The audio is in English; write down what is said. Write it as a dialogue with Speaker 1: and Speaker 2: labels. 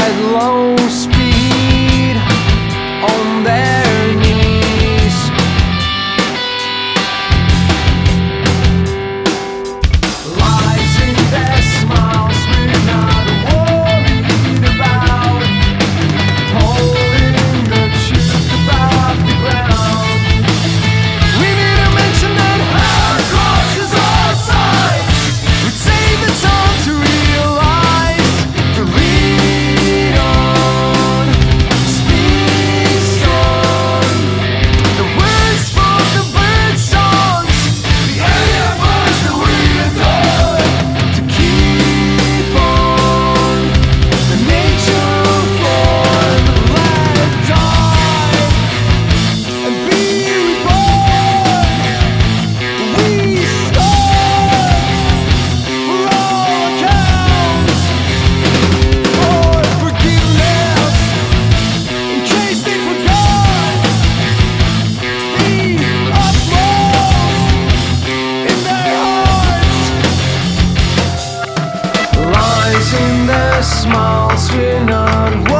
Speaker 1: at low speed on their knees. Lies in their smiles we're not worried about, holding the truth above the ground. We need to mention that our crosses all sides. We take the time to realize, to lead on, speak on. The words from the bird songs, the animals that we adore, to keep on the nature form, let it die and be reborn. We stand for all accounts, for forgiveness, in case they forgot the utmost in their hearts. Lies in their smiles, we're not